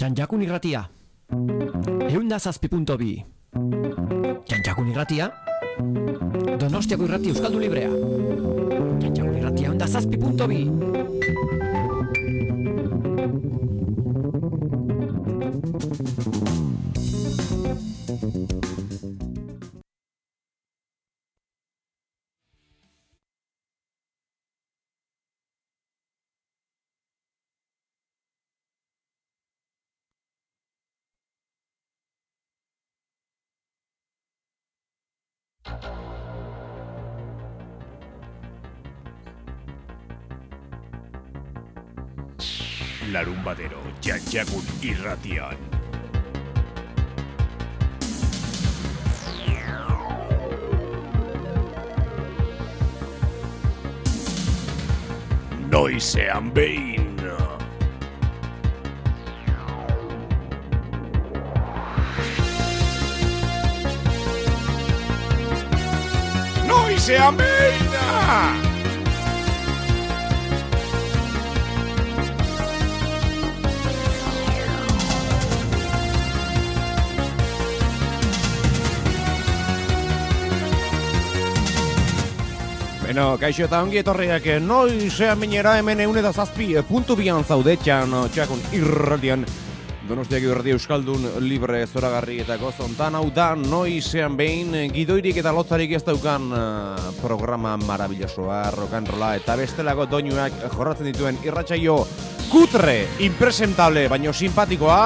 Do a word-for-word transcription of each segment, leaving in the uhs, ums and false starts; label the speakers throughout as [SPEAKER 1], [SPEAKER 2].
[SPEAKER 1] Txantxakun irratia. Eunda zazpi punto bi. Txantxakun irratia. Donostiako irratia Euskaldu Librea. Txantxakun irratia eunda zazpi punto bi.
[SPEAKER 2] Larunbatero, Txantxakun irratian. Noizean behin. Noizean behin!
[SPEAKER 3] Bueno, kaixo eta ongi etorriak noizean minera hemen eun eta zazpi puntu bian zaudetxan txakun irratian Donostiak irratia Euskaldun libre zoragarri eta gozontan hau da noizean behin gidoirik eta lotzarik ez daukan uh, programa marabillasoa, rock'n'rolla eta bestelako doinuak jorratzen dituen irratsaio kutre, impresentable, baino simpatikoa.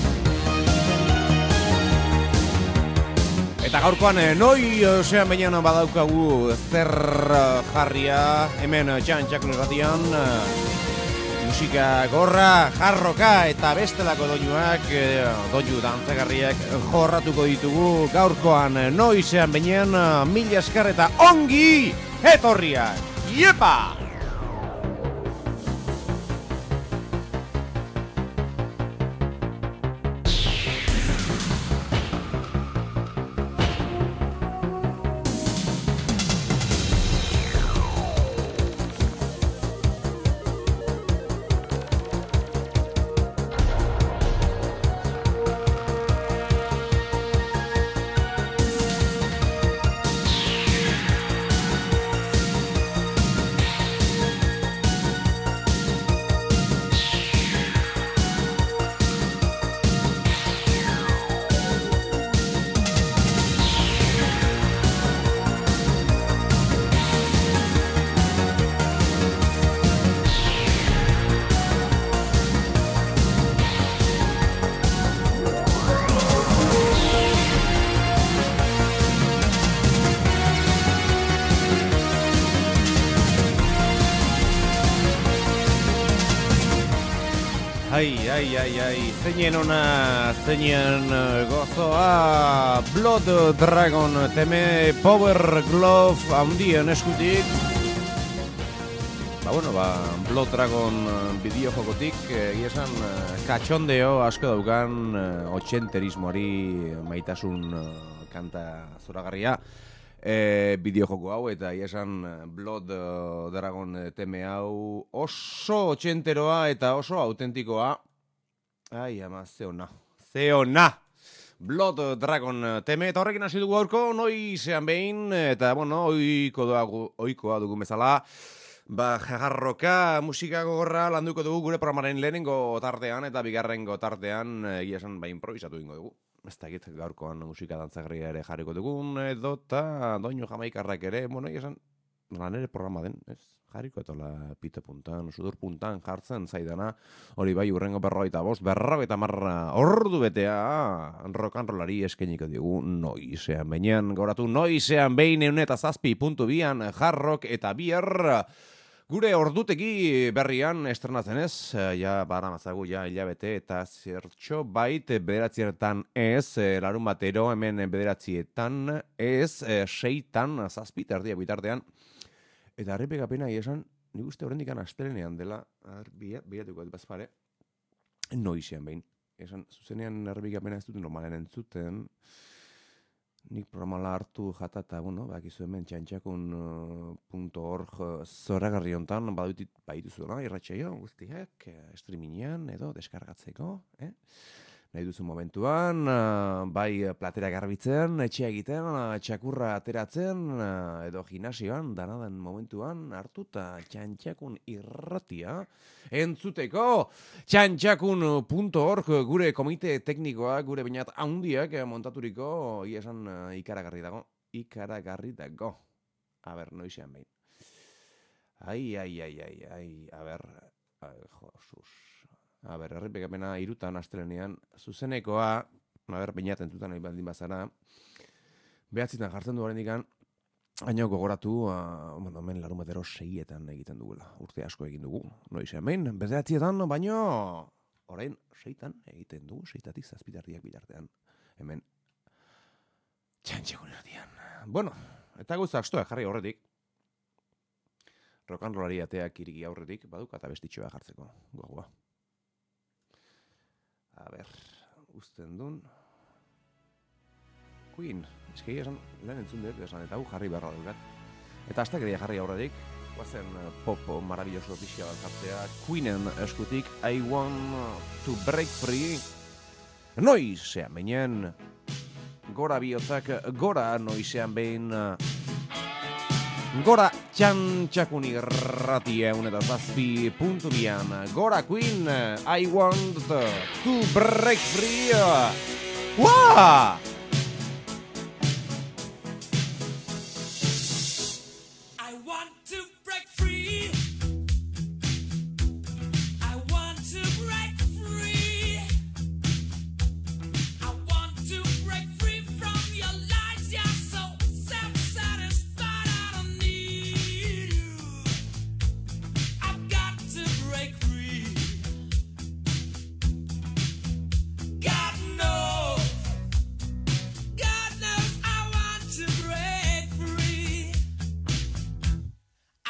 [SPEAKER 3] Eta gaurkoan, noi osean behian badaukagu zer jarria, hemen Txantxakun irratian, musika gorra, jarroka eta bestelako doinuak, doinu dantzagarriak jorratuko ditugu. Gaurkoan, noizean behian, mila esker eta ongi etorriak. Iepa! Ai, ai, ai, ai, zeinen ona, zeinen gozoa, Blood Dragon teme Power Glove handien eskutik. Ba, bueno, ba, Blood Dragon bideojokotik, egia esan, katxondeo asko daukan otxenterismoari maitasun kanta zoragarria. E, bideojoko hau eta esan Blood Dragon teme hau oso otxenteroa eta oso autentikoa. Ai, ama, zeona, zeona! Blood Dragon teme eta horrekin hasi dugu aurko, noizean behin, eta, bueno, oiko dugu, oikoa dugu bezala. Ba, jarroka musika gogorra landuko dugu gure programaren lehenengo tartean eta bigarrengo tartean, egia esan, ba, improvisatu ingo dugu. Ez da egit, gaurkoan musika dantzagarria ere jarriko dugun, edo eta doinu jamaikarrak ere, bueno, esan, lan ere programa den, ez? Jarriko etola pite puntan, sudur puntan jartzen zaidana, hori bai urrengo berrogeita bost, berrogeita marra ordu betea, rock'n'rollari eskeniko digu noizean behinean, gauratu noizean behin eun eta zazpi puntu bian, jarrok eta bier. Gure ordutegi berrian estrenatzen ez, ja bara mazagu ja hilabete eta zertxo bait bederatzietan ez, larun batero hemen bederatzietan ez, seitan, zazpit erdia bitartean. Eta harripekapena esan, nik uste horrendikan astelenean dela, bilatuko dut bazpare, noizean behin. Esan, zuzenean harripekapena ez dut normalen entzuten, nik programala hartu jata eta, bueno, bakizu hemen txantxakun punto org zoragarri hontan, badituzu da, irratxeio guztiak, streamingean edo deskargatzeko, eh? Nahi duzu momentuan, bai platera garbitzen, etxea egiten, txakurra ateratzen, edo gimnasioan, danadan momentuan hartu eta txantxakun irratia entzuteko. Txantxakun punto org gure komite teknikoa, gure bainat handiak montaturiko, iesan ikaragarri dago. Ikaragarri dago. A ber, noizean behin. Ai, ai, ai, ai, ai, a ber, ai, josus. A ber, errepikapena irutan astelenean, zuzenekoa, a ber, bainaten entutan nahi baldin bazara, behatzitan jartzen du horrendikan, baina gogoratu, uh, bueno, hemen larun batero seietan egiten dugula, urte asko egin dugu, noizean behin, behatzietan, baina orain seitan egiten dugu, seitatik zazpitardiak bitartean, hemen txantxakun irratian. Bueno, eta gauza astoa jarri horretik, rokanrolari ateak irigi aurretik, baduk eta bestitxoa jartzeko, gogoa. A ber, usten dun. Queen, eskei esan, lehen entzun dut, esan, eta hu jarri beharra dugat. Eta aztak edia jarri aurretik, guazen pop maravilloso pixia bat jartzea, Queenen eskutik, I want to break free. Noizean beinen, gora bihotzak, gora noizean behin, gora txantxakun irratia un eta zazpi puntu bian. Gora Queen, I want to break free. Wow!
[SPEAKER 4] I want to break free. I want to break free. I want to break free from your lies. You're so self-satisfied. I don't need you. I've got to break free. God knows. God knows I want to break free.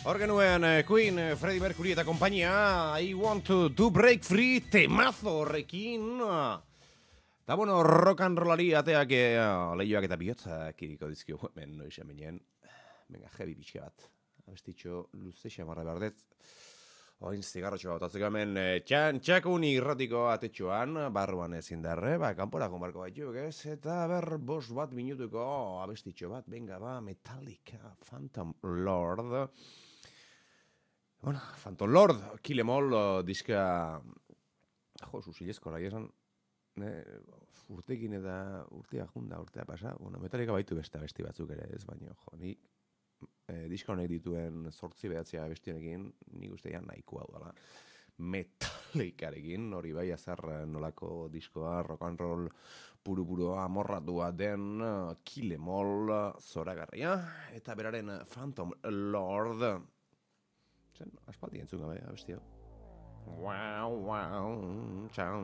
[SPEAKER 3] Hor genuen eh, Queen, eh, Freddie Mercury eta kompainia, I want to, to break free, temazo horrekin. Eta bueno, rock and rollari ateak eh, lehioak eta bihotzak iriko dizkio hemen noiz hemenien. Venga, heavy bitxe bat. Abestitxo luze xamarra behar dut. Oin zigarrotxo bat, atzeko hemen txantxakun irratiko atetxoan, barruan ezin darre, ba, kanporako marko baituk, ez? Eta ber, bost bat minutuko abestitxo bat, venga, ba, Metallica, Phantom Lord. Bueno, Phantom Lord, Kill Em All, diska, jo, susilezko, nahi esan, ne, urtekin eta urtea junda, urtea pasa, bueno, Metallica baitu beste abesti batzuk ere, ez, baina, jo, nik, E, diska honek dituen zortzi behatzea bestienekin, nik uste ja nahikoa dela. Metallicarekin, hori bai azar nolako diskoa, rock and roll puru-puru amorratua den Kill Em All zoragarria, eta beraren Phantom Lord. Zen, aspaldi entzun gabe, abestia. Wow, wow, txan.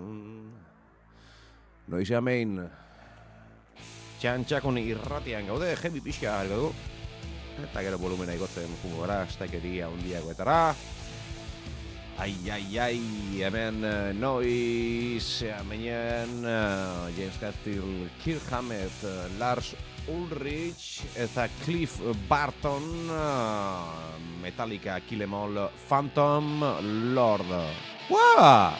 [SPEAKER 3] Noiz amein, txantxakon irratian gaude, heavy pixka hariko du. Eta gero volumena igotzen jungo gara, estakeria hundiagoetara. Ai, ai, ai, hemen uh, noiz, hemen uh, James Hetfield, Kirk Hammett, uh, Lars Ulrich eta Cliff Barton, uh, Metallica, Kill Em All, Phantom Lord. Wow!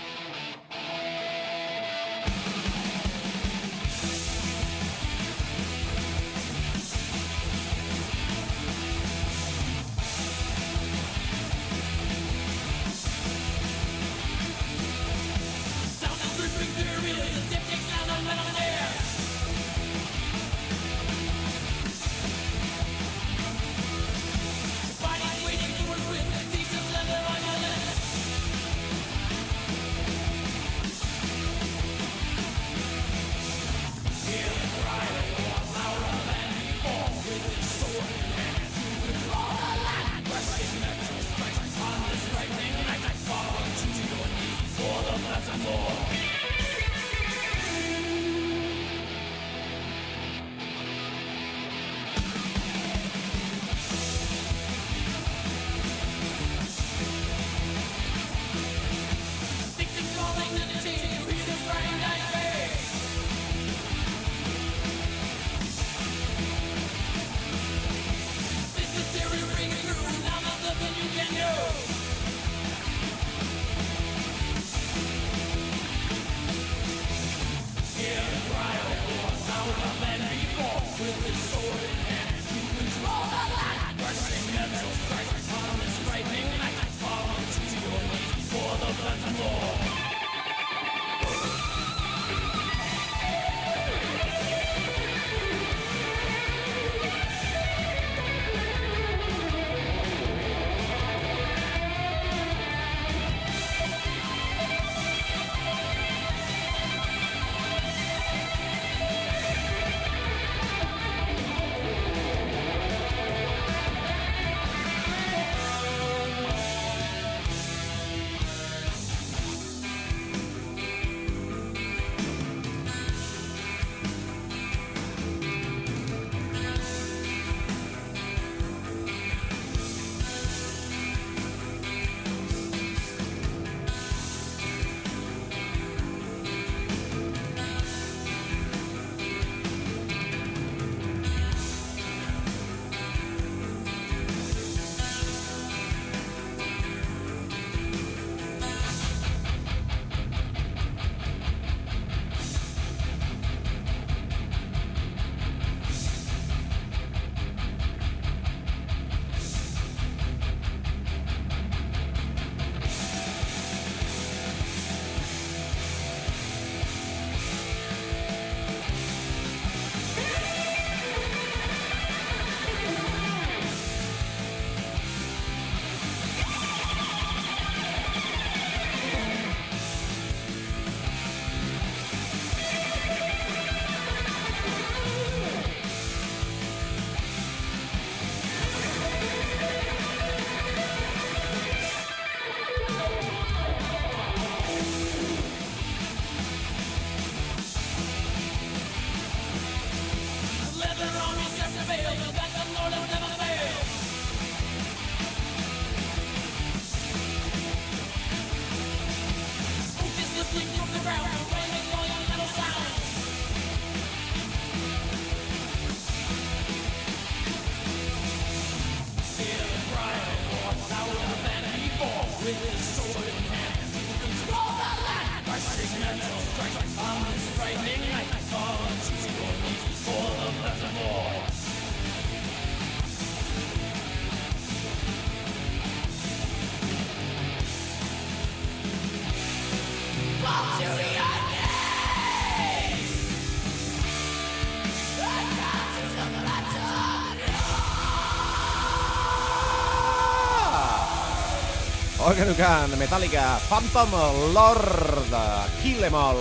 [SPEAKER 3] Organukan Metallica Phantom Lord Kill Em All.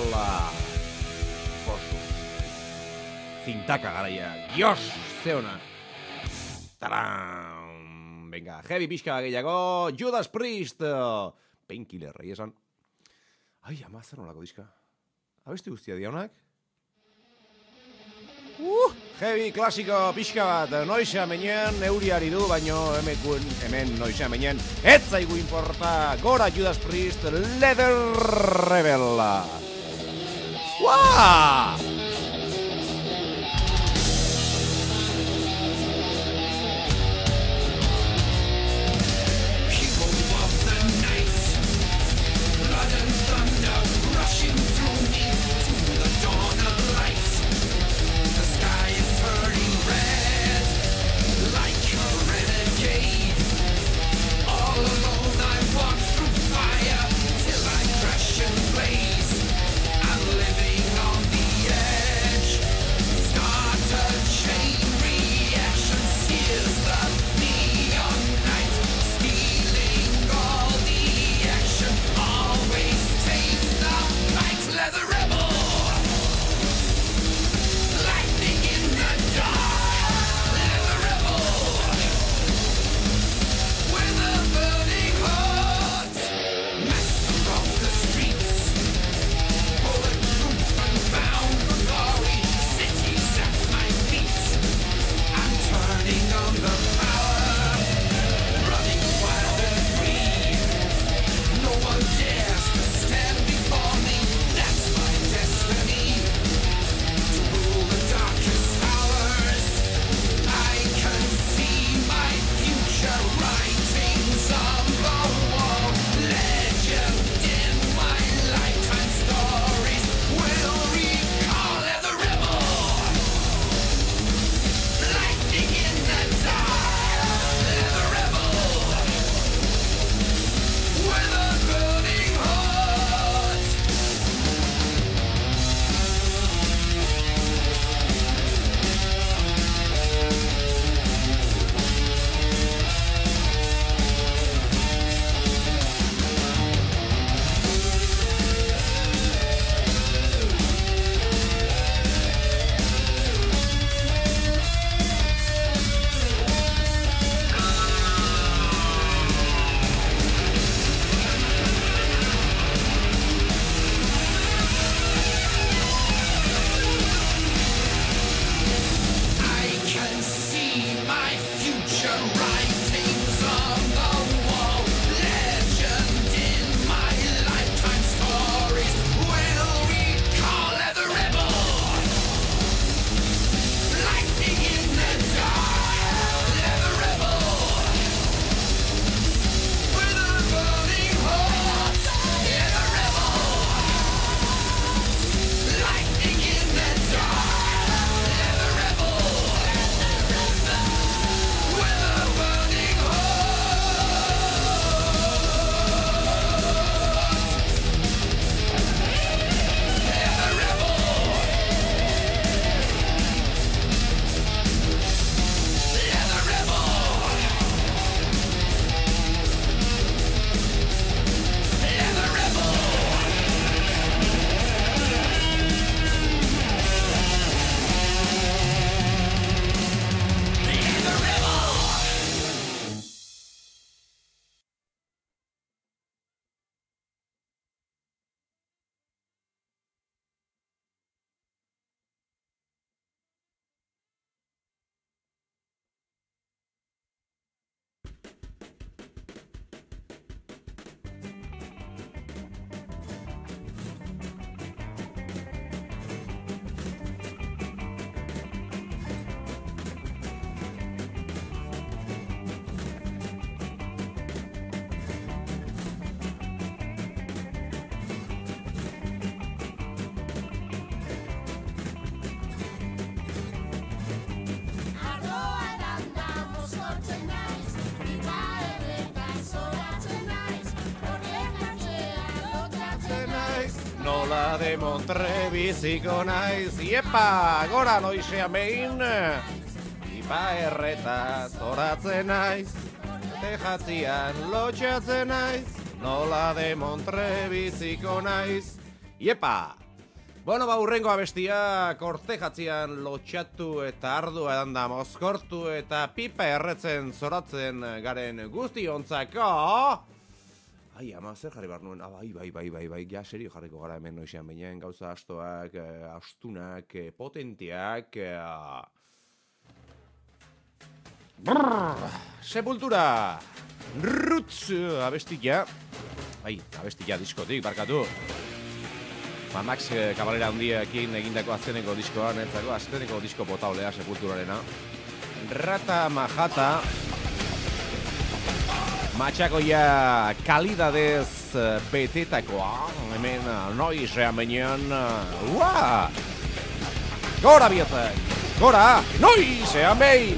[SPEAKER 3] Zintaka garaia. Dios, ze ona. Taran. Venga, heavy pixka gehiago. Judas Priest. Painkiller, egia esan. Ai, ama, zer nolako diska. Abesti guztia diaunak? Uh, heavy klasiko pixka bat. Noixa menien, euriari du, baino hemen, hemen noixa menien. Ez zaigu importa. Gora Judas Priest, Leather Rebel. Uaa!
[SPEAKER 4] Till I crash and blaze, I'm living on the edge.
[SPEAKER 3] nola de Montre biziko naiz. Iepa, gora noizean behin, pipa erreta zoratzen naiz, tejatzian lotxatzen naiz, nola de Montre biziko naiz. Iepa! Bueno, ba, urrengo abestia kortejatzian lotxatu eta ardua edan da mozkortu eta pipa erretzen zoratzen garen guztiontzako. Ai, ama, zer jarri behar nuen? Ah, bai, bai, bai, bai, bai, ja, serio jarriko gara hemen noizean, baina gauza astoak, eh, astunak, eh, potentiak... Eh, brrr, Sepultura! Roots abestia. Ai, abestia diskotik, barkatu. Ba, Max Cavalera handiekin egindako azkeneko diskoa, netzako azkeneko disko potablea Sepulturarena. Rata Majata. Matxakoia kalidadez betetakoa. Hemen noizean benean. Ua! Gora bietek! Gora! Noizean behin!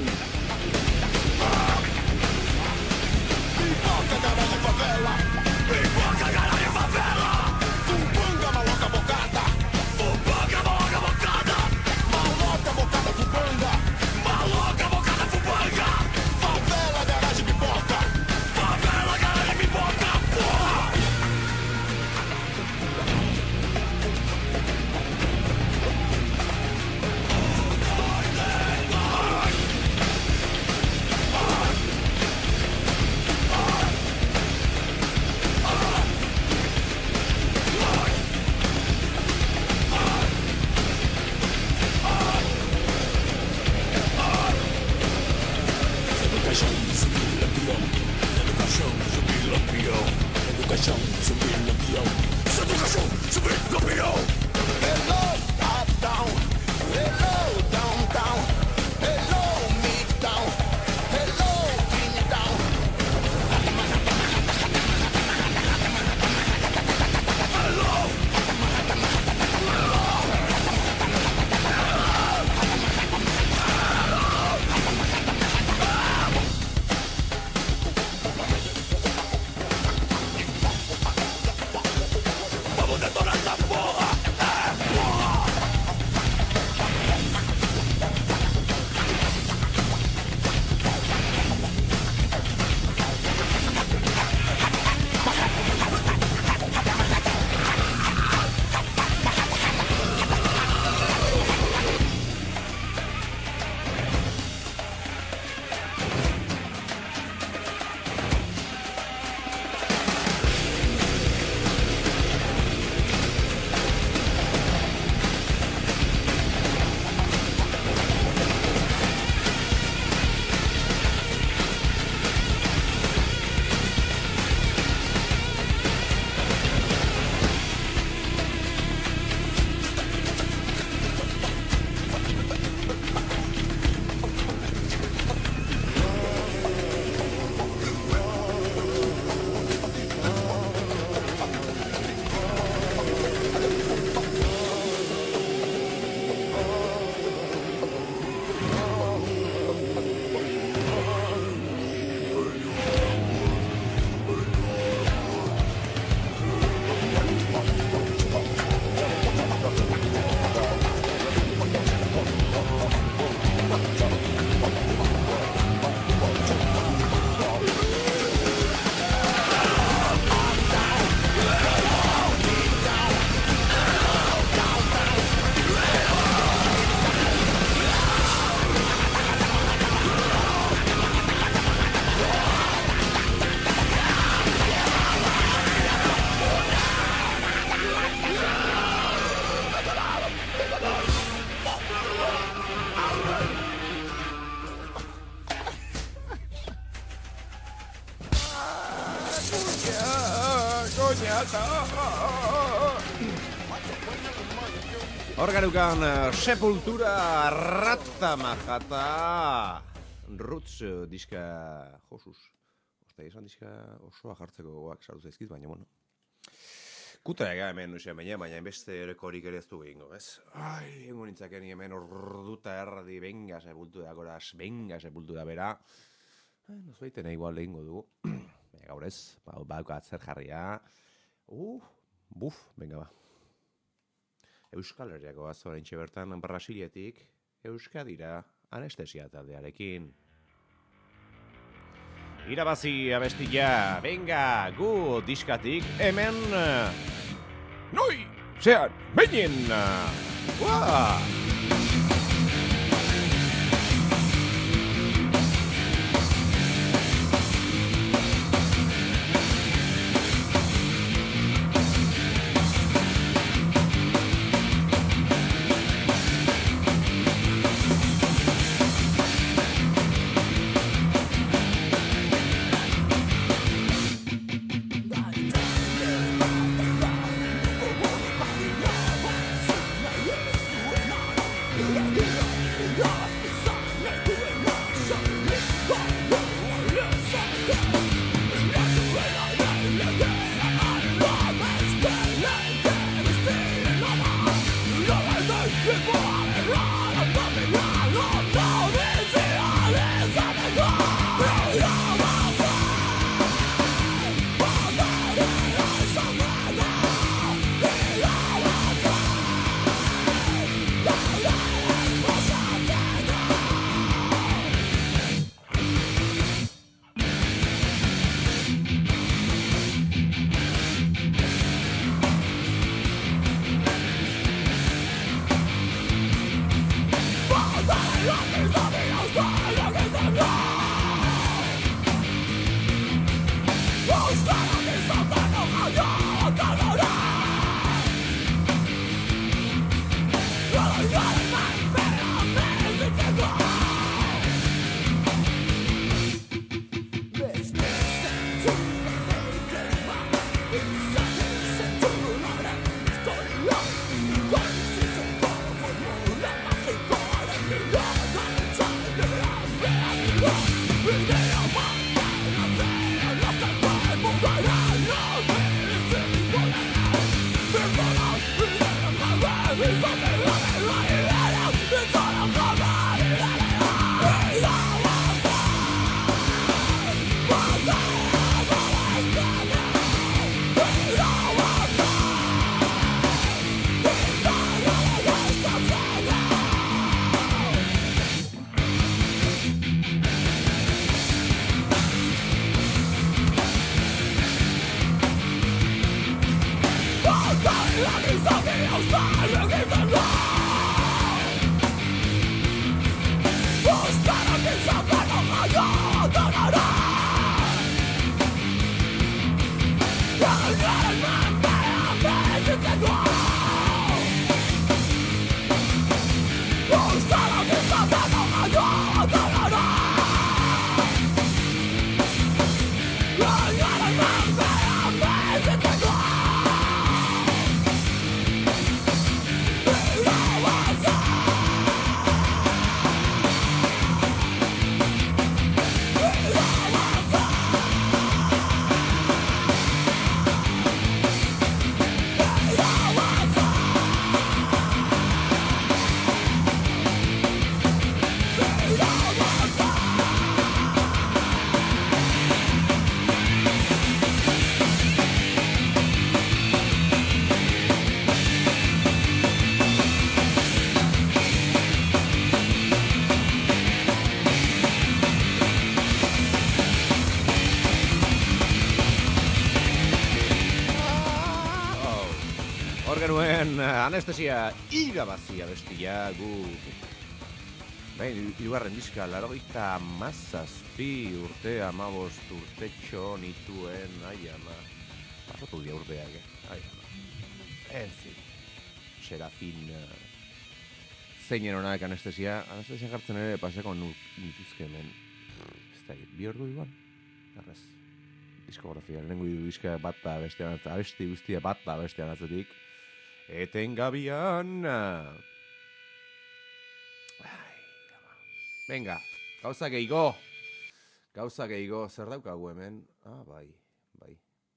[SPEAKER 3] Organukan Sepultura, Rata Majata, Roots diska josuz. Osta, esan diska osoa jartzeko goak sartu zaizkit, baina, bueno. Kutra ega hemen nuizien baina, baina beste erekorik ere ez du egingo, ez? Ai, ingo nintzaken hemen orduta erradi, benga Sepultura, goraz, benga Sepultura bera. Eh, nos baiten igual egingo dugu. Baina gaur ez, bauka zer jarria. Uh, buf, benga ba. Euskal Herriako azorentxe bertan Brasiletik Euskadira anestesia taldearekin. Irabazi abestia, venga, gu diskatik hemen... Noi, zean, behin! Ua! Anestesia irabazi abestia gu. Baina, hirugarren diska, laurogeita hamazazpi urte, hamabost urtetxo nituen, ai ama. Pasatu dia urteak, eh? Ai ama. En fin. Serafin. Zeinen honak anestesia. Anestesia jartzen ere paseko nituzke hemen. Ez da, bi ordu igual? Arraz. Diskografia, lehenko diska bat da abestian, abesti guztia bat da abestian atzetik. Etengabian. Venga, gauza gehigo. Gauza gehigo, zer daukagu hemen? Ah, bai, bai.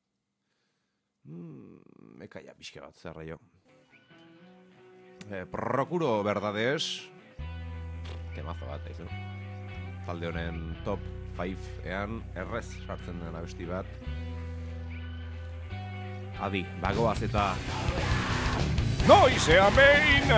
[SPEAKER 3] Hmm, mekaia pixke bat, zerra jo. Eh, procuro verdades. Temazo bat, aizu. Talde honen top five ean errez sartzen den abesti bat. Adi, bagoaz eta...
[SPEAKER 2] Noizean behin!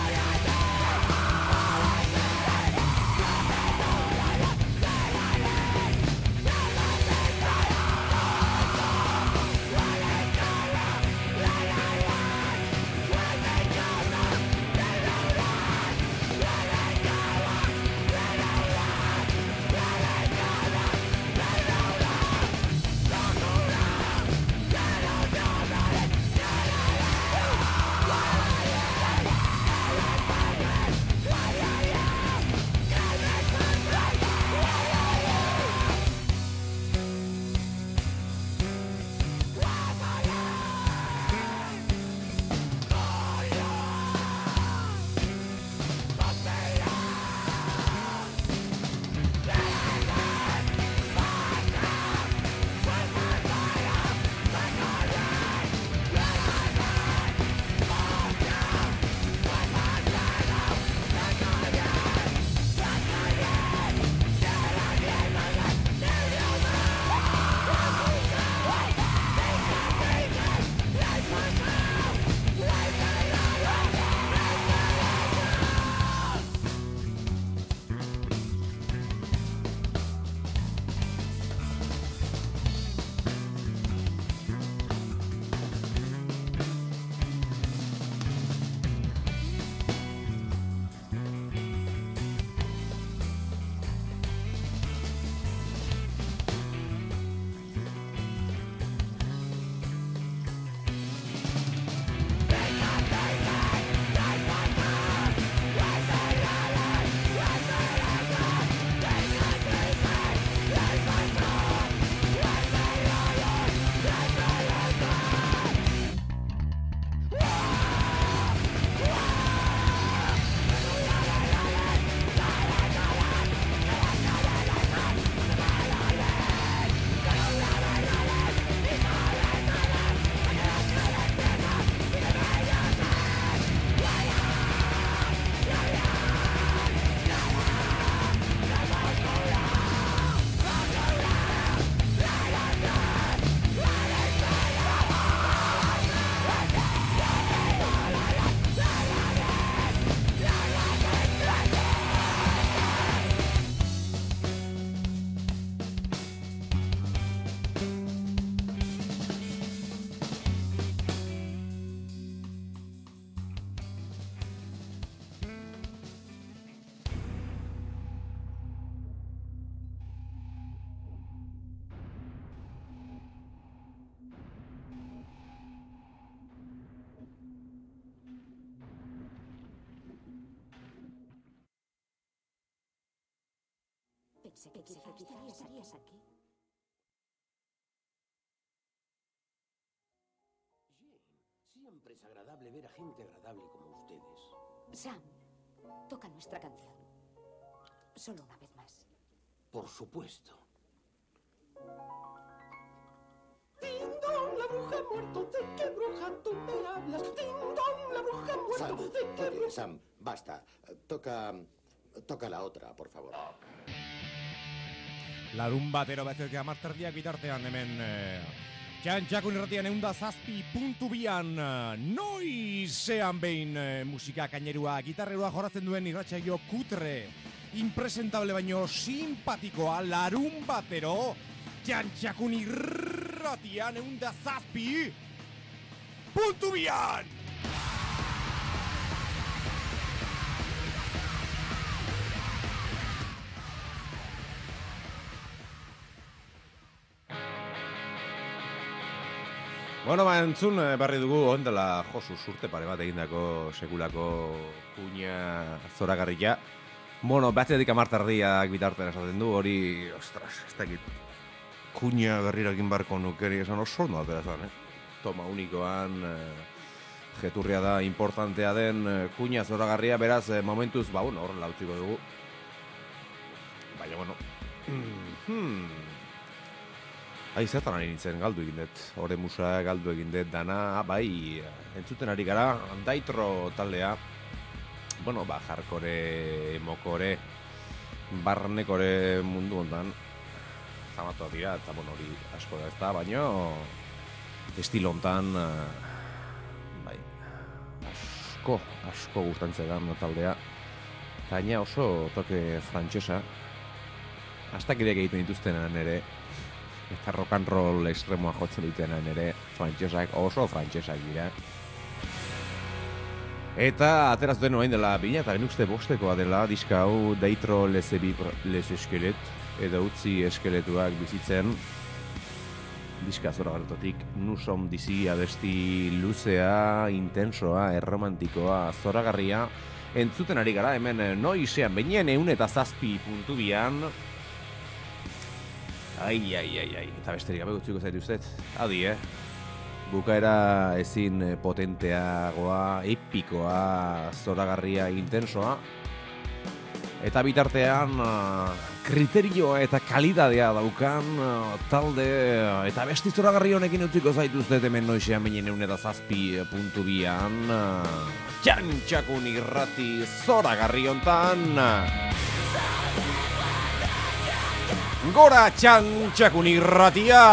[SPEAKER 5] Pensé que quizá estarías aquí.
[SPEAKER 6] Siempre es agradable ver a gente agradable como ustedes.
[SPEAKER 5] Sam, toca nuestra canción. Solo una vez más.
[SPEAKER 6] Por supuesto.
[SPEAKER 7] ¡Ding dong, la bruja ha muerto! ¿De qué bruja tú me hablas? ¡Ding dong, la bruja ha muerto!
[SPEAKER 6] Sam,
[SPEAKER 7] ¿De qué
[SPEAKER 6] oye,
[SPEAKER 7] bruja?
[SPEAKER 6] Sam, basta. Toca... Toca la otra, por favor.
[SPEAKER 8] Larun batero batzuek amarterdiak bitartean hemen eh, Txantxakun irratian eunda zazpi puntu bian noizean behin eh, musika kainerua, gitarrerua joratzen duen irratsaio kutre, impresentable baino simpatikoa, larun batero Txantxakun irratian eunda zazpi puntu bian!
[SPEAKER 3] Bueno, ba, entzun barri dugu ondela Josu urte pare bat egindako sekulako kuña zoragarria. Bueno, batzetik amartardiak bitartean esaten du, hori, ostras, ez dakit, kuña berrirakin barko nukeri esan oso ondo atera zan, eh? Toma unikoan, eh, jeturria da importantea den eh, kuña zoragarria, beraz, eh, momentuz, ba, bueno, horrela utziko dugu. Baina, bueno, hmm... Hai, zertan ari nintzen, galdu egin dut, ore musa galdu egin dut dana, bai, entzuten ari gara, Daitro taldea, bueno, ba, jarkore, mokore, barnekore mundu hontan, zamatuak dira, eta bueno, hori asko da ez da, baina estilo hontan, bai, asko, asko gustantzen taldea. Taina oso toke frantsesa. Astakideak egiten dituztenan ere, eta rock and roll extremoa jotzen dutenan ere, frantsesak oso frantsesak dira. Eta atera zuten orain dela bina eta genukste bostekoa dela diska hau Deitro les les eskelet, edo utzi eskeletuak bizitzen. Diska zora gartotik, nusom dizi abesti luzea, intensoa, erromantikoa, zoragarria. Entzuten ari gara, hemen noizean, beinen eun eta zazpi puntu bian. Ai, ai, ai, ai, eta besterik gabe gutziko zaitu uzet. Adi, eh? Bukaera ezin potenteagoa, epikoa, zoragarria, intensoa. Eta bitartean kriterioa eta kalidadea daukan talde eta besti zoragarri honekin utziko zaituztet hemen noizean beinen eun eta zazpi puntu bian. Txantxakun irrati zoragarri hontan. Gora Txantxakun irratia!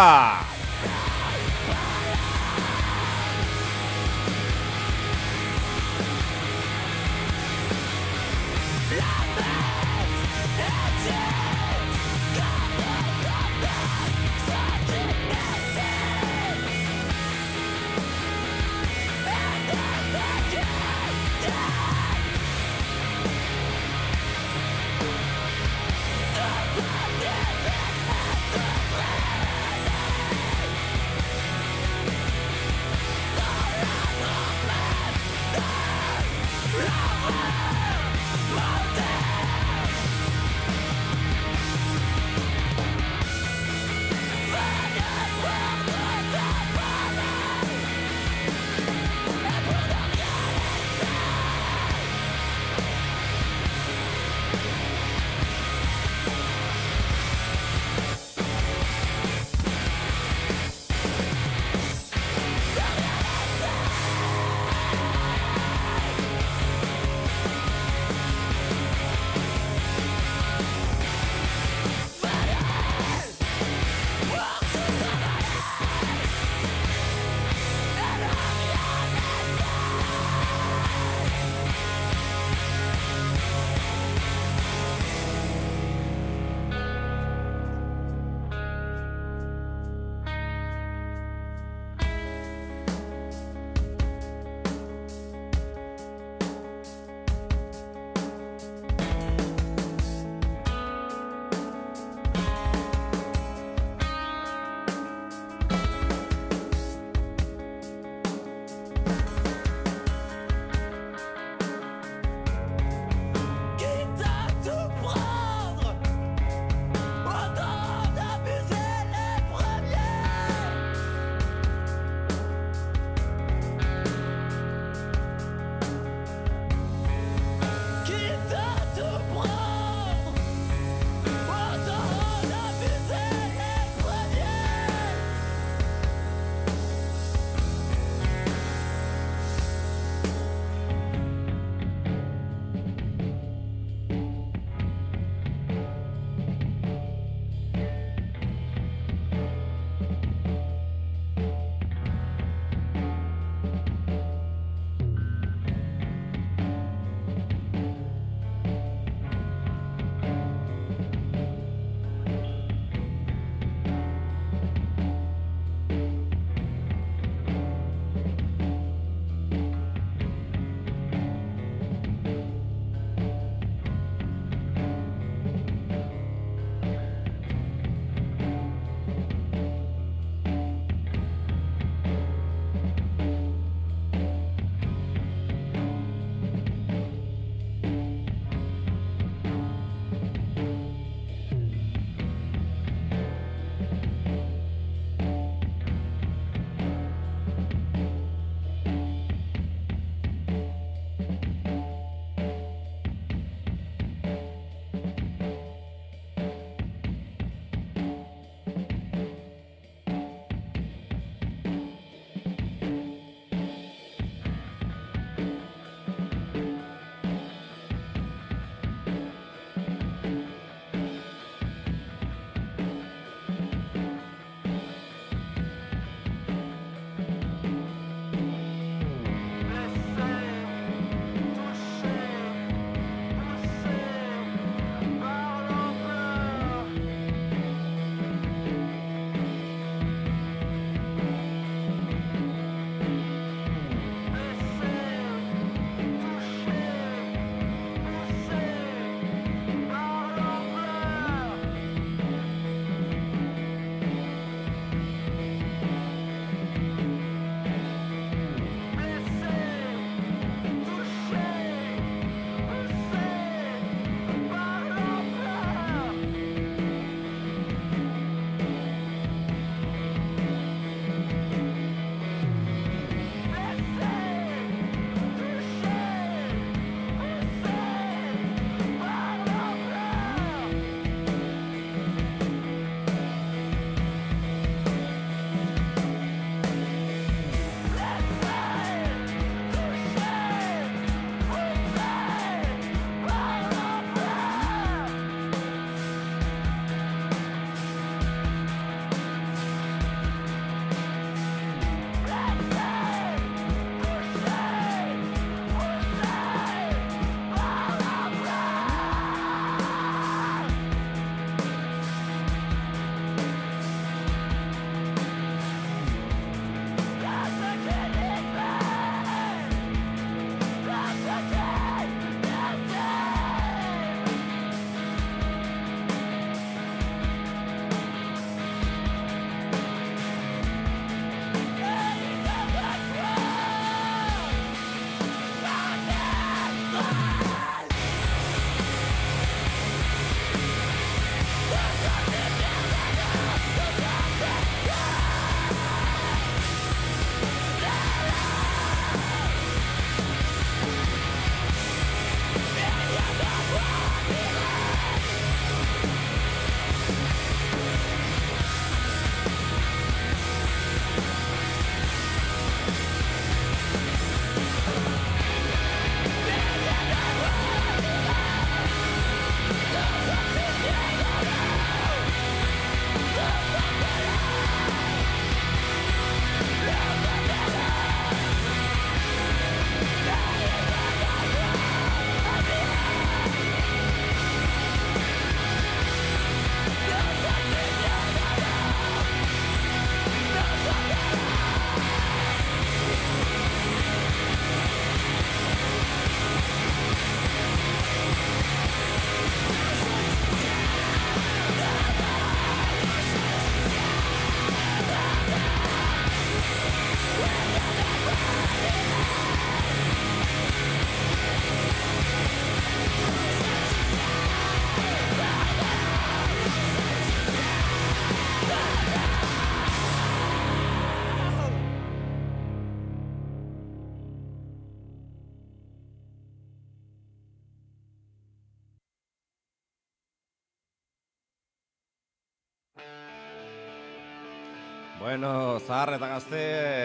[SPEAKER 3] Bueno, zahar eta gazte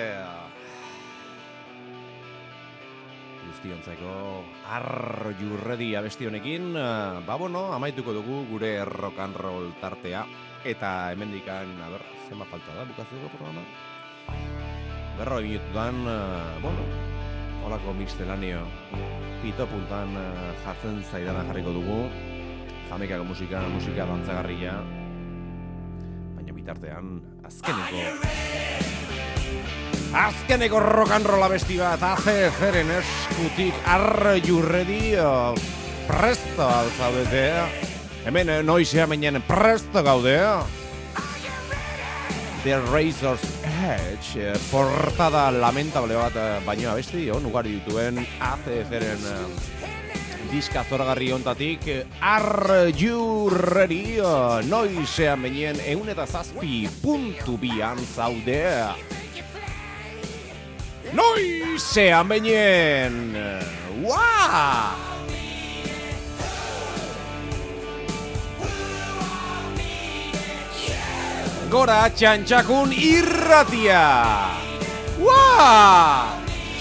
[SPEAKER 3] guztiontzeko Are You Ready abesti honekin, ba bueno, amaituko dugu gure rock and roll tartea. Eta hemendikan, a ber, zenba falta da bukatzeko programa? Berro minututan, bueno, holako mixtelanio pito puntan jartzen zaidana jarriko dugu. Jamekako musika, musika dantzagarria. Baina bitartean, azkeneko Azkeneko rock and roll abesti bat A C Ceren eskutik Are You Ready presto alzaudete. Hemen noizea meinen presto gaude. The Razor's Edge portada lamentable bat baino abesti on ugari dituen A C Ceren diska zoragarri hontatik Are You Ready noizean meinen ehun eta zazpi puntu bian zaude. Noizean meinen Uaa! Gora Txantxakun irratia! Uaa!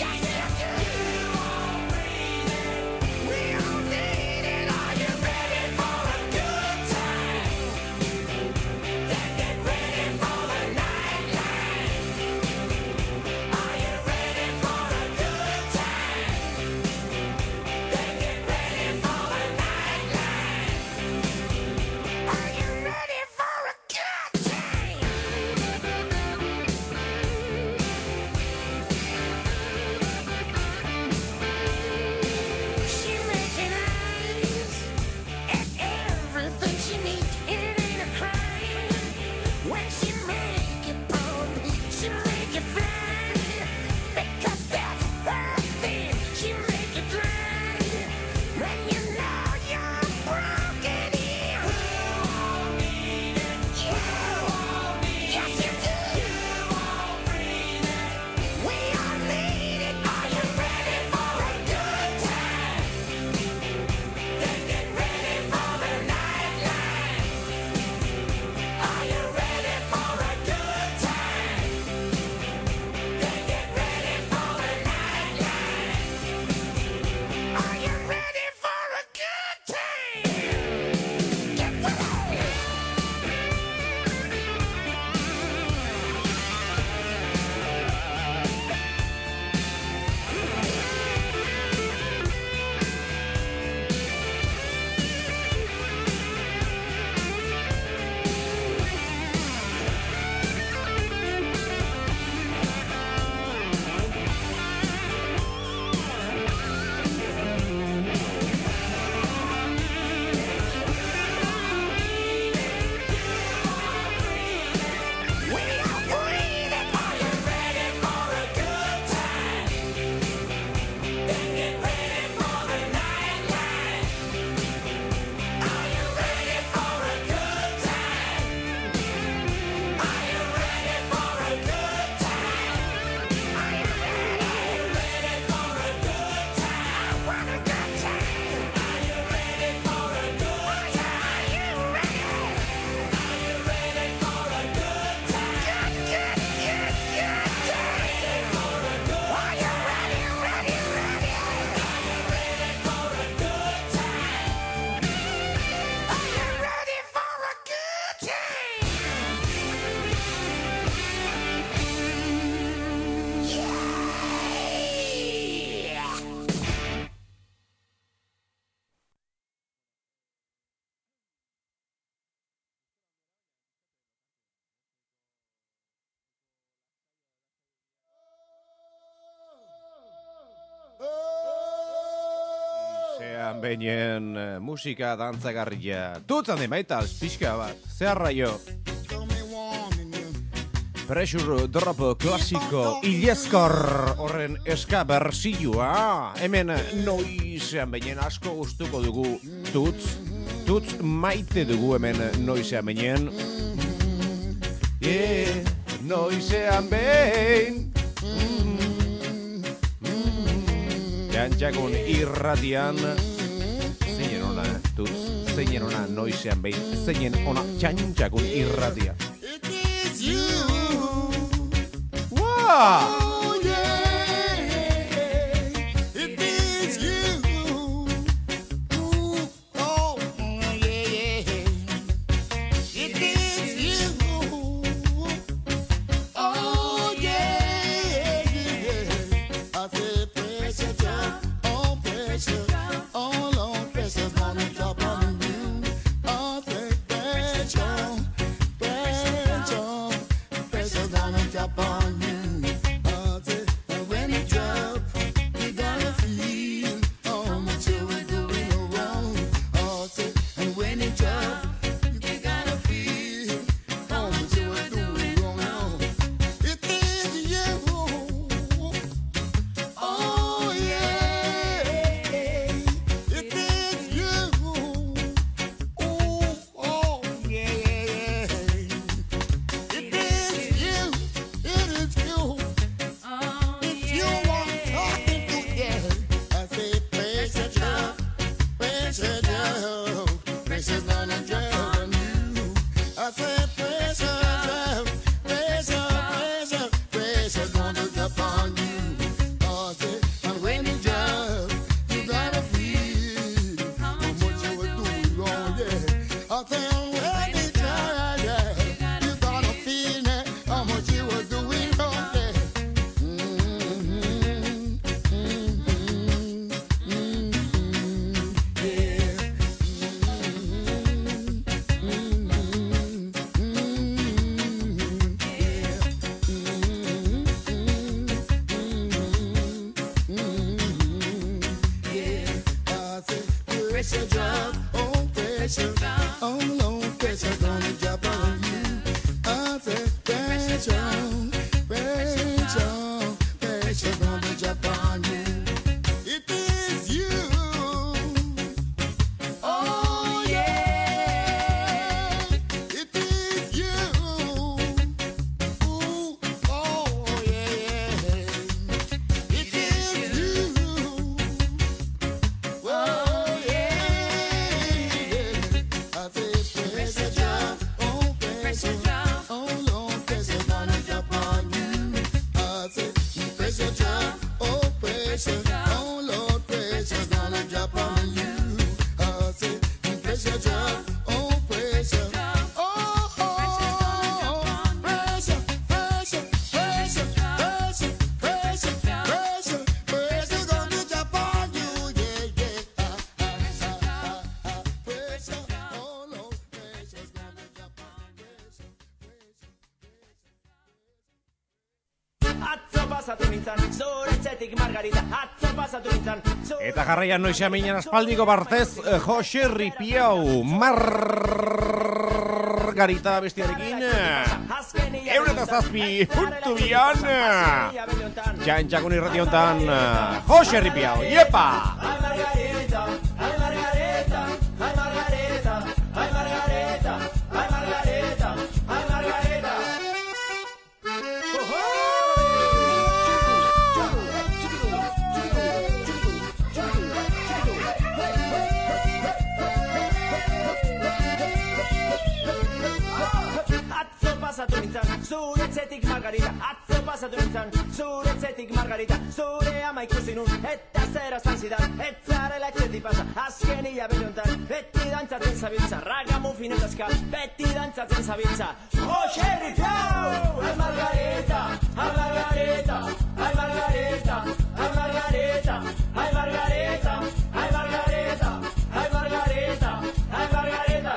[SPEAKER 3] Zean beinen musika dantzagarria. Tutzan de metal, pixka bat, zeharraio. Pressure drop klasiko ileskor horren eska berzioa. Hemen noizean beinen asko gustuko dugu tutz. Tutz maite dugu hemen noizean beinen. Yeah, noizean behin. Txantxakun irratian zeinen ona tutz, zeinen ona noizean behin, zeinen ona Txantxakun irratia.
[SPEAKER 7] It is you.
[SPEAKER 9] Oh yeah, it is you. Ooh, oh yeah, it is you. Oh yeah, I said pressure drop, oh pressure, oh Lord, pressure's gonna drop on you. I said pressure, pressure, pressure's gonna drop on you. I said, and when it drop, you're gonna feel how much you were doing wrong. I said, and when it drop, you're gonna feel how much you were doing wrong. It is you. Oh yeah, it is you. Ooh, oh yeah, it is you. It is you. It's you I'm talking to, yeah. I say pressure drop, pressure drop, pressure's gonna drop on you. I say pressure drop, pressure, pressure, pressure's gonna drop on you. I say, and when it drop, you gotta feel how much you were doing wrong, yeah. I say, and when it drop, yeah, you gotta feel it, how much you were doing wrong, yeah. Mm-hmm, mm-hmm, mm-hmm, yeah. Pressure drop, oh pressure, oh Lord, pressure gonna drop on you. I said pressure, pressure, pressure gonna drop on you. It is you. Oh yeah, it is you. Ooh, oh yeah, it is you. Oh yeah, I say pressure drop, oh pressure drop, oh Lord, pressure gonna drop on you. I say pressure drop, oh pressure, oh Lord, pressure gonna drop on you. I say pressure drop, oh pressure, oh, oh pressure, pressure, pressure, pressure, pressure, pressure, pressure gonna drop on you, yeah, yeah. Ah, ah, ah, ah, ah. Pressure, oh Lord, pressure's gonna drop on pressure, pressure.
[SPEAKER 10] Atzo pasatu nintzen, zure etxetik Margarita. Atzo pasatu nintzen, zure...
[SPEAKER 8] Eta jarraian noixa minan aspaldiko partez, eh, Jose Ripiau, Margarita bestiarekin, eun eta zazpi puntu bian, Txantxakun irrationtan, Jose Ripiau, iepa!
[SPEAKER 10] Ay Margarita, ay Margarita, ay Margarita, ay Margarita, ay Margarita, ay Margarita. Atzo pasatu nintzen, zure etxetik Margarita. Atzo pasatu nintzen, zure etxetik Margarita. Zure ama ikusi nun, eta zera zan zidan. Ez zarela etxetik pasa, azken hilabete honetan. Beti dantzatzen zabiltza, ragamuffin eta ska. Beti dantzatzen zabiltza. Jose Ripiau! Ay Margarita, ay Margarita, ay Margarita, ay Margarita, ay Margarita, ay Margarita, ay Margarita, ay Margarita.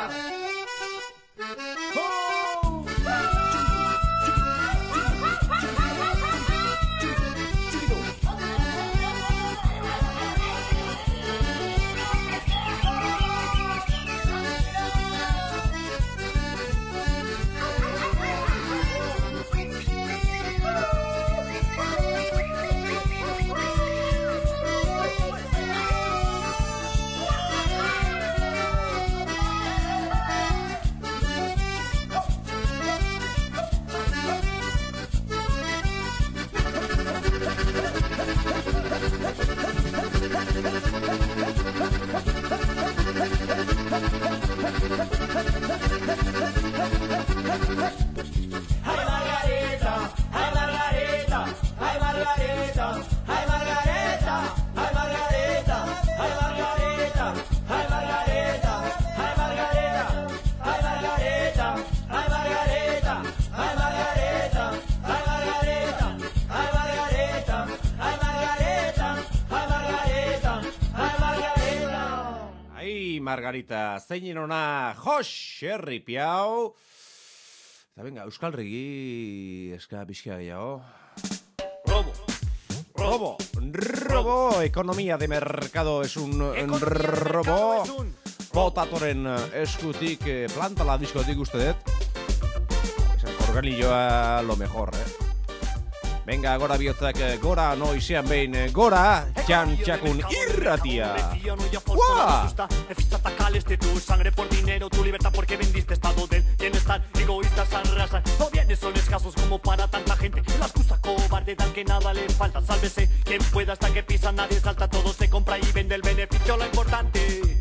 [SPEAKER 3] Margarita, zeinen ona, jos, herri piau. Eta venga, Euskal Regi, eska pixka gehiago.
[SPEAKER 10] Robo.
[SPEAKER 3] Robo. Robo. Economía de mercado es un robo. Botatoren eskutik, plantala diskotik uste dut. Organilloa lo mejor, eh. Venga, gora bihotzak, gora noizean behin, gora Txantxakun irratia. ¡Guau!
[SPEAKER 11] Efista tacales de tu sangre por dinero, tu libertad porque vendiste estado del bienestar. Egoístas al raza, no bienes son escasos como para tanta gente. La excusa cobarde tal que nada le falta. Sálvese quien pueda hasta que pisa, nadie salta. Todo se compra y vende el beneficio, lo importante.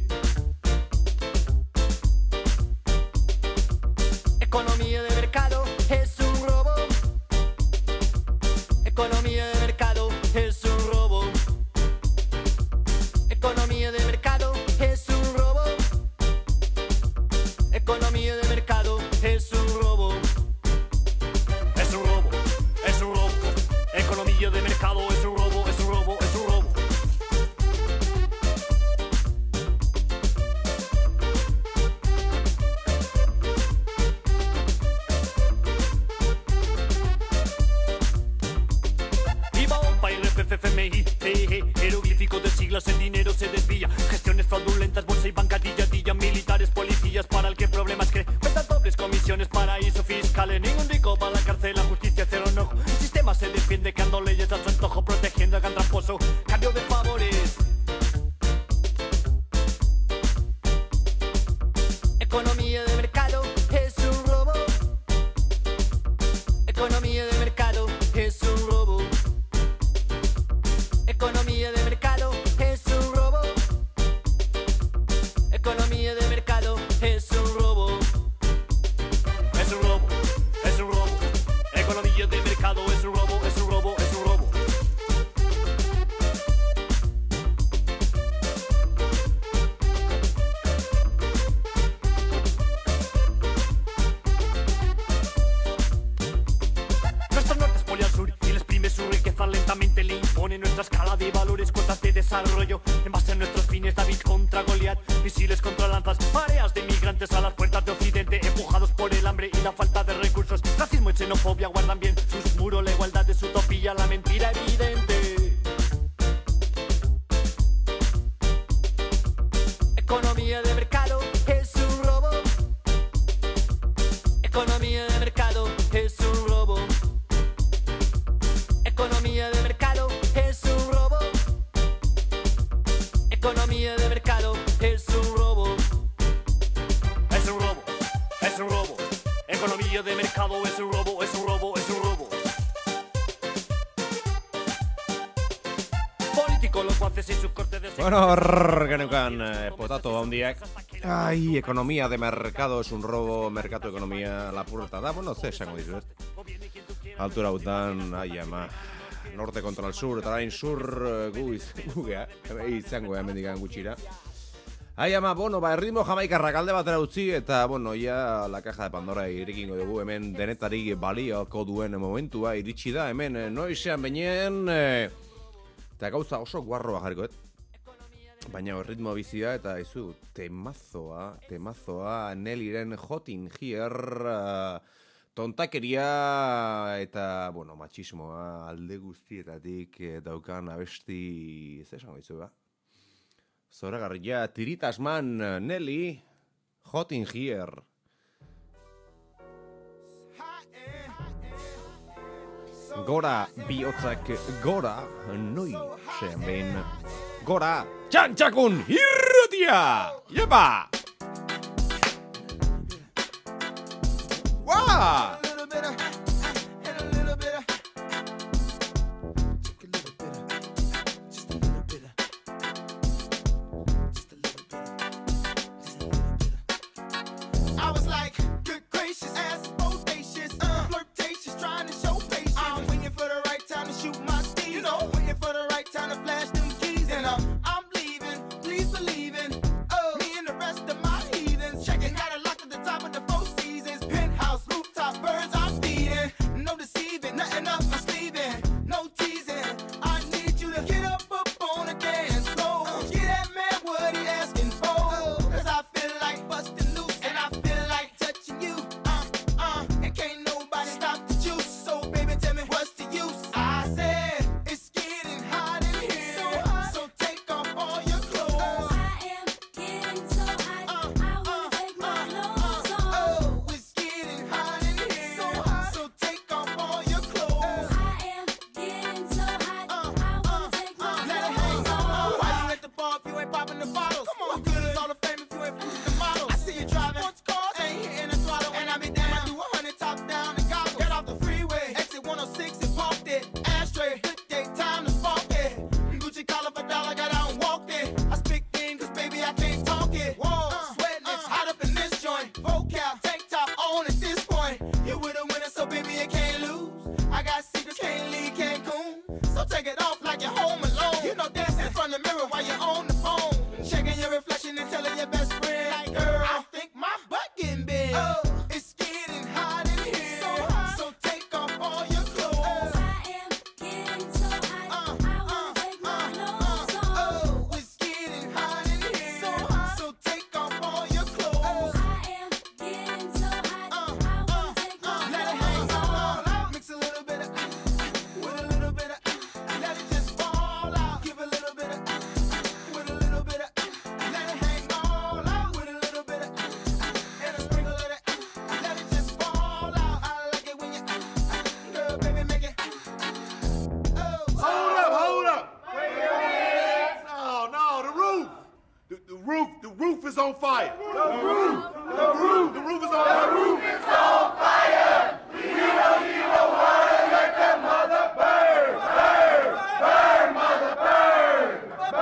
[SPEAKER 11] Economía de mercado es un robo. Economía de mercado es un robo. Economía de mercado es un robo. Economía de mercado es un robo. Es un robo, es un robo. Economía de mercado es un robo, es un robo, es un robo. F M I, T G, jeroglíficos de siglas, el dinero se desvía. Gestiones fraudulentas, bolsa y bancadilla, dilla, militares, policías, para el que problemas cree. Cuentas dobles, comisiones, paraíso fiscales. Ningún rico va a la cárcel, la justicia cero enojo. El sistema se defiende, creando leyes a su antojo, protegiendo al gran tramposo. Cambio de favores. Economía de mercado es un robo. Economía de mercado es un robo. Economía de mercado es un robo. Economía de mercado es un robo. Es un robo, es un robo. Economía de mercado es un robo, es un robo, es un robo. Nuestro norte es poli al sur y les exprime su riqueza lentamente, le impone nuestra escala de valores, cuotas de desarrollo. En base a nuestros fines, David contra Goliat, misiles contra lanzas, mareas de inmigrantes a las puertas de Occidente, empujados por el hambre y la falta de recursos. Racismo y xenofobia guardan bien sus muros, la igualdad es utopía, la mentira evidente. Economía de mercado es un robo. Economía de mercado es un robo. Economía de mercado es un robo. Economía de mercado es un robo. Es un robo, es un robo. Economía de mercado es un robo, es un robo, es un robo. Político locuaces y sus cortes de...
[SPEAKER 3] Bueno, horr, geneukan, eh, potato handiak. Ai, economía de mercado es un robo, mercado economía lapurreta da. Bueno, ze esango dizuet. Altura hautan, ai ama. Norte contra el sur, eta orain sur uh, gu izangea, izango hemendikan gutxira. Ai ama, bueno, ba, erritmo jamaikarrak alde batera utzi, eta, bueno, ja, la caja de Pandora irikingo dugu, hemen denetarik balioko duen momentua iritsi da, hemen noizean beinen, e, eta gauza oso guarroa jarrikoet. Baina erritmo bizia eta izu, temazoa, temazoa, Nellyren Hot in Here, uh, tontakeria eta, bueno, machismoa alde guztietatik eh, daukan abesti, ez esango dizu, ba? Zoragarria, tiritasman, Nelly, Hot in Here. Gora bihotzak, gora, noi, zean behin, gora, Txantxakun irratia! Yepa! Wow!
[SPEAKER 9] Checking out a lock at the top of the Four Seasons penthouse, rooftop, bird.
[SPEAKER 12] talking. Whoa, sweating, it's hot up in this joint. Vocab, tank top on at this point. You with a winner, so baby, you can't lose. I got secrets, can't leave Cancun. So take it off like you're home alone. You know, dancing in front of the mirror while you're on the phone. Checking your reflection and telling your best friend, like, girl, I think my butt getting big. Oh, it's getting hot in here. So hot. So take off all your clothes. I am getting so hot. Uh, I wanna uh, take my uh, clothes uh, off. Oh, it's getting hot in here. So hot. So take off all your clothes. I am getting so hot. Uh, I wanna uh, take my uh, let it hang all out. Mix a little bit of uh, with a little bit of uh, let it just fall out. Give a little bit of uh, with a little bit of uh, let it hang all out. With a little bit of uh, and a sprinkle of that uh, let it just fall out. I like it when you uh, uh, girl, baby, make it uh, oh.
[SPEAKER 13] Hold up, hold up. No, no, the roof. The, the roof, the roof is on fire. The roof, the roof, the roof is on fire. The roof is on fire. We don't need no water. Let that mother burn, burn, burn, mother burn,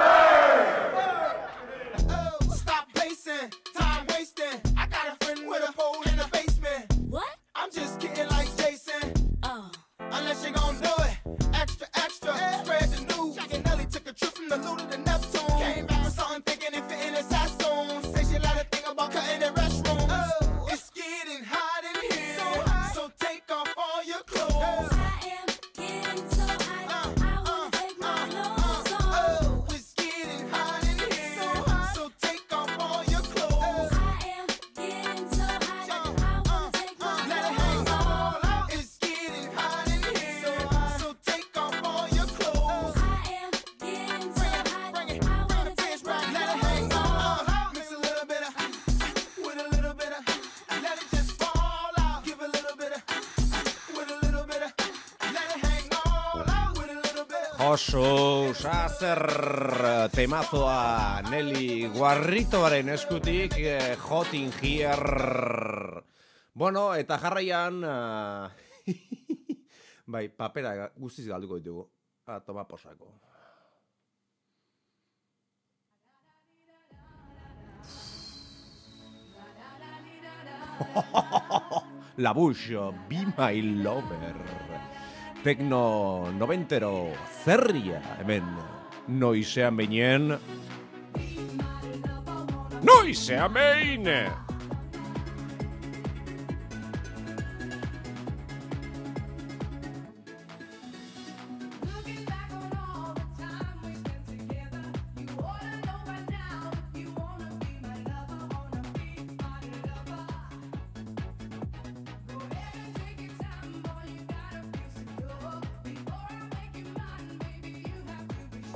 [SPEAKER 13] burn.
[SPEAKER 12] Oh, stop pacing, time wasting. I got a friend with a pole in the basement. What? I'm just kidding like Jason. Oh. Unless you gon' do it. Extra, extra. Spread the news. Jack and Nelly took a trip from the Luna to Neptune. Came back with something thinking it fit in his costume. Say she let her think about cutting the restroom. Oh, it's getting hot in here. So hot. So take off all your clothes. I am getting so hot. I wanna take my clothes off. Oh, it's getting hot in here. So hot. So take off all your clothes. I am getting so hot. I wanna take my let it hang all out. It's getting hot in here. So hot. So take off all your clothes. I am getting so hot. Bring it, I wanna take my let it hang all out. Mix a little bit of with a little bit of let it just fall out. Give a little bit of with a little bit of let it hang all out. With a little bit of
[SPEAKER 3] Oso, sazer temazoa Nelly Guarritoaren eskutik, eh, Hot in Here. Bueno, eta jarraian, uh, bai, papera guztiz galduko ditugu. A toma posako. La Bush, Be My Lover. Tekno noventero zerria, hemen noizean beinen. Noizean behin!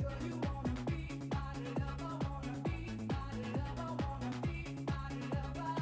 [SPEAKER 14] Bye.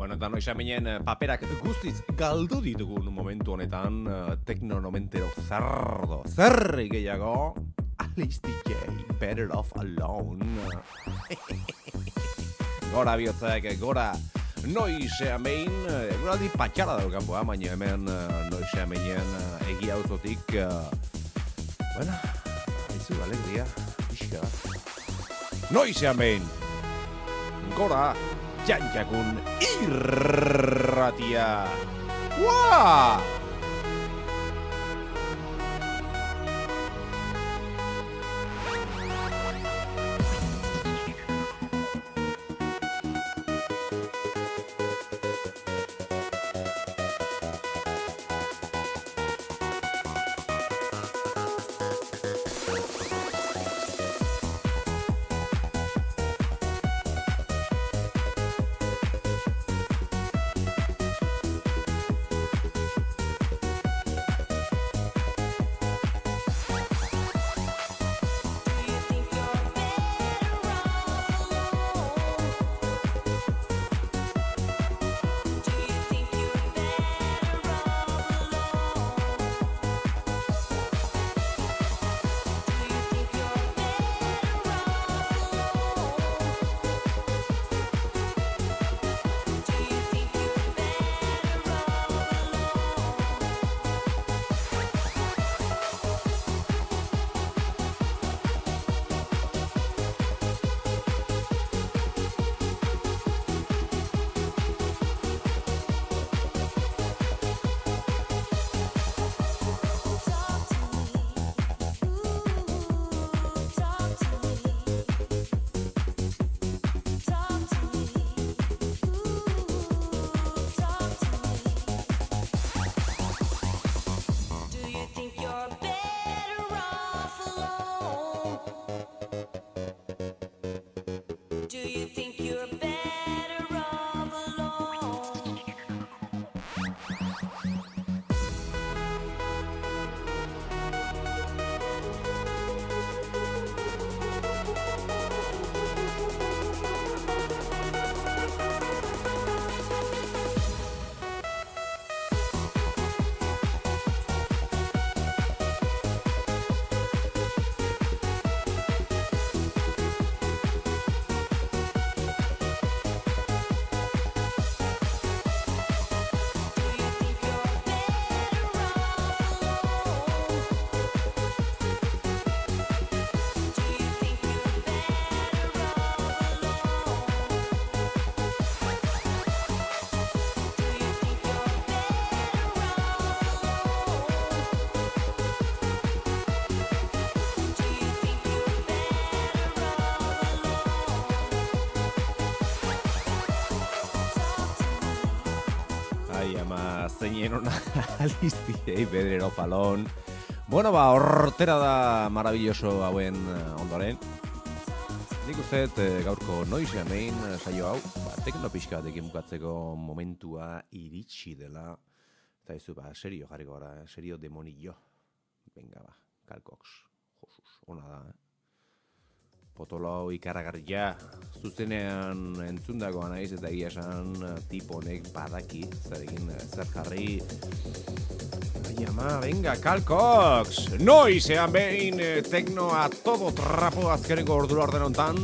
[SPEAKER 3] Bueno, eta noiz aminen paperak guztiz galdu ditugun momentu honetan, tekno nomentero zardo, zerri gehiago, Alice D J, Better Off Alone. Gora bihotzak, gora noiz amein, eguraldi patxara daukan boa, baina hemen noiz ameinen egia autotik, bueno, haizu, alegria, pixka bat. Noiz amein, gora, Jantxakun irratia. Ua! Zeinen ona Alice D J, Better Off Alone. Bueno, ba, hortera da maravilloso hauen ondoren. Nik uste gaurko noiz amein saio hau, ba, tekno pixka batekin bukatzeko momentua iritsi dela. Eta izu, ba, serio jarriko gara, eh? Serio demonillo. Venga, ba, Kalkox, Josus, ona da, eh? Potolo ikaragarria, zuzenean entzundakoa naiz eta egia esan tipo honek badaki, zer egin, zer jarri. Baina ma, venga, Kalkox! Noizean behin tekno a todo trapo azkeneko ordura orden hontan,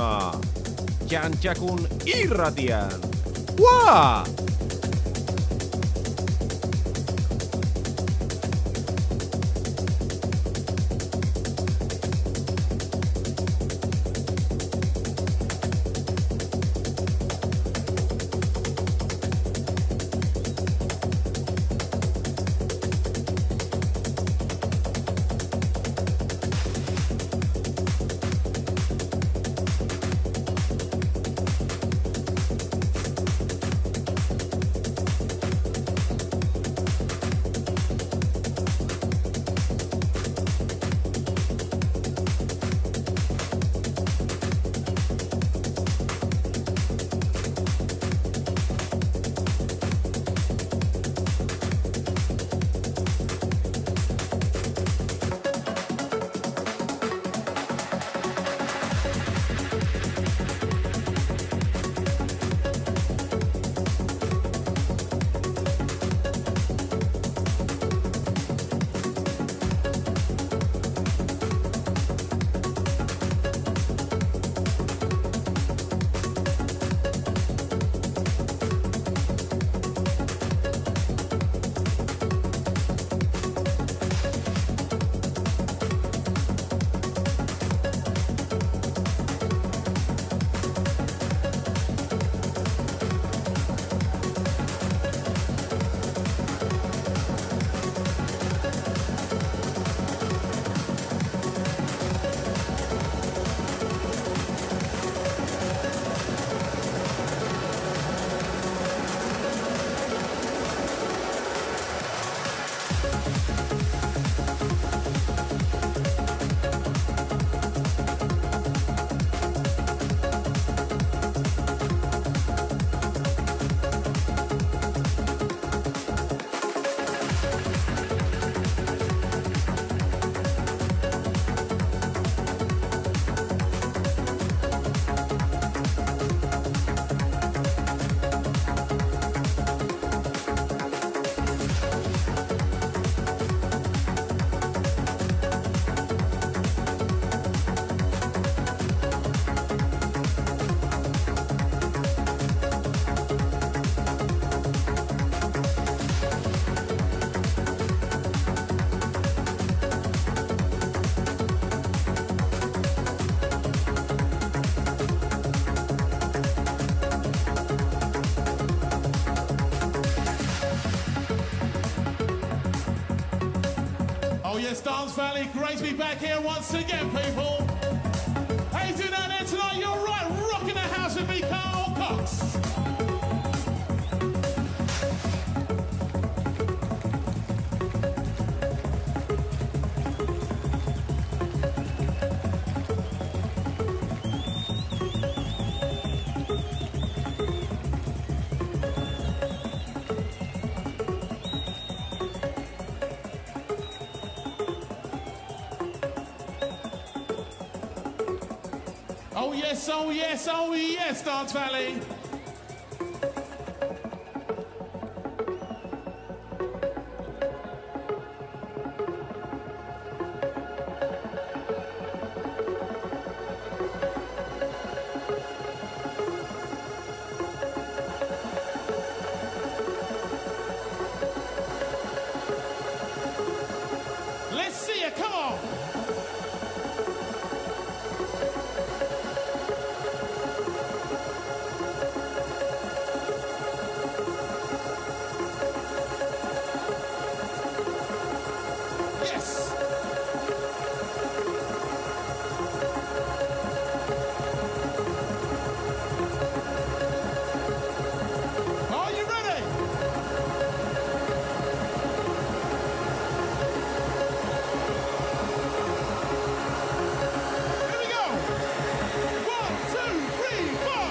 [SPEAKER 3] Jantxakun irratian. Ua!
[SPEAKER 14] yes, Dance Valley, great to be back here once again, people. How you doing out there tonight? You're right, rocking the house with me, Carl Cox. Oh yes, oh yes, oh yes, Dance Valley. Let's see it, come on. Are you ready? Here we go. One, two, three, four.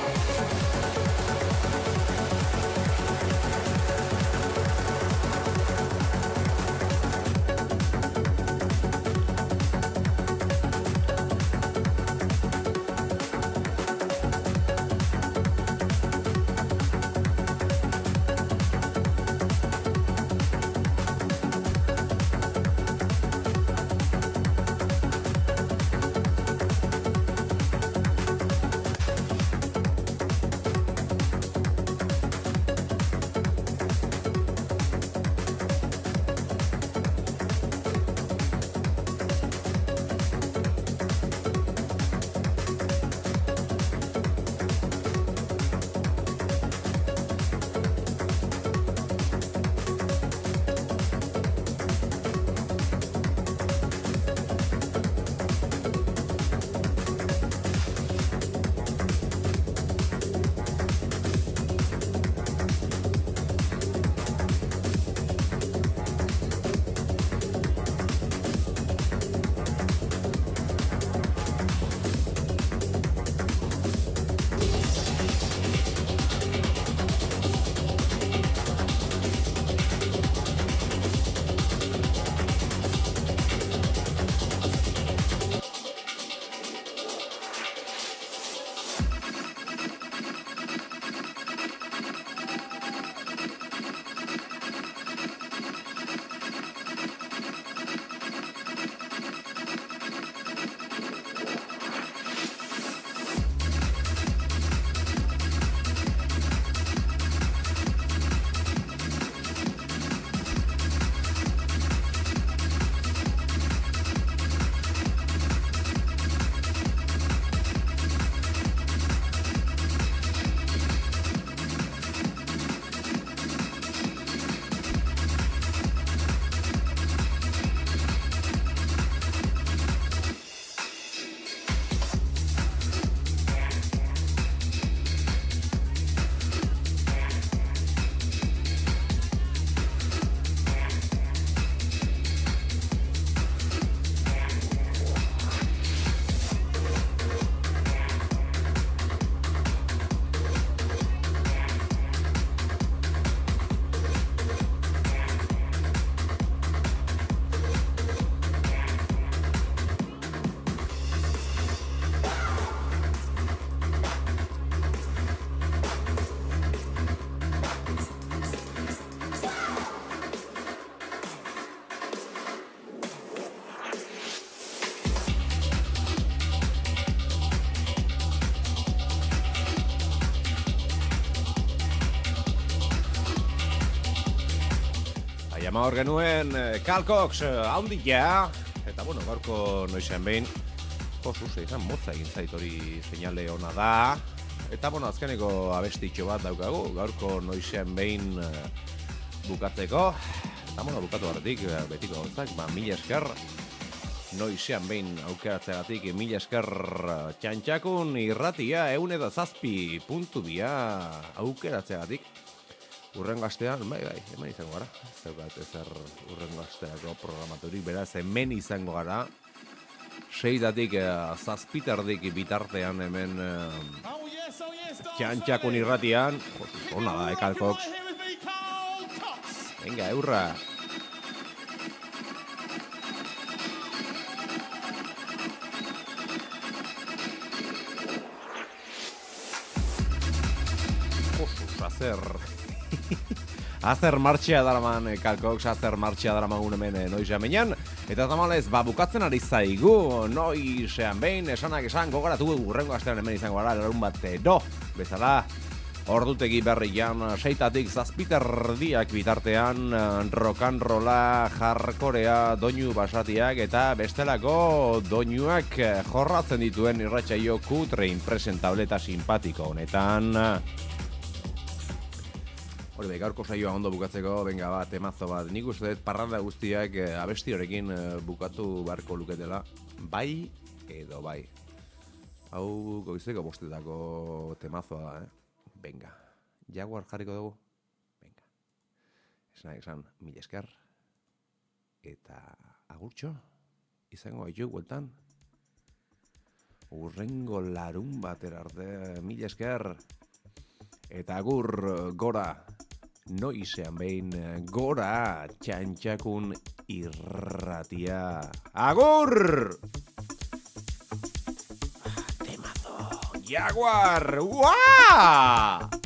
[SPEAKER 3] Ama hor genuen, Carl Cox, handia. Eta bueno, gaurko noizean behin Josuz izan motza egin zait hori seinale ona da. Eta bueno, azkeneko abestitxo bat daukagu, gaurko noizean behin bukatzeko. Eta bueno, bukatu horretik, betiko gontzak, ba, mila esker. noizean behin aukeratzeagatik mila esker txantxakun irratia eun edo zazpi puntu bia aukeratzeagatik. Urrengo astean, bai, bai, hemen izango gara. Ez daukat ezer urrengo asteako programaturik, beraz, hemen izango gara. Seidatik, zazpiterdik bitartean hemen txantxakun irratian. Hona da, eh, Carl Cox. Venga, eurra. Josus, azer... Azer martxea daraman, Carl Cox, azer martxea daraman hemen noizean behinan. Eta tamalez, ba, bukatzen ari zaigu, noizean behin, esanak esan, gogoratu urrengo astean hemen izango gara, larun bat edo, bezala, ordutegi berrian, seitatik zazpiterdiak bitartean, rokanrola, jarkorea, doinu basatiak, eta bestelako doinuak jorratzen dituen irratsaio kutre impresentable eta simpatiko honetan. Hori bai, gaurko saioa ondo bukatzeko, benga bat, temazo bat. Nik uste dut parranda guztiak eh, abesti horrekin eh, bukatu beharko luketela. Bai edo bai. Hau goizeko bostetako temazoa, eh? Benga. Jaguar jarriko dugu? Benga. Esan esan, mil esker. Eta agurtxo? Izango gaitu gueltan? Urrengo larun batera arte, mil esker. Eta agur gora. Noizean behin gora txantxakun irratia. Agur! Temazo! Jaguar! Uaa!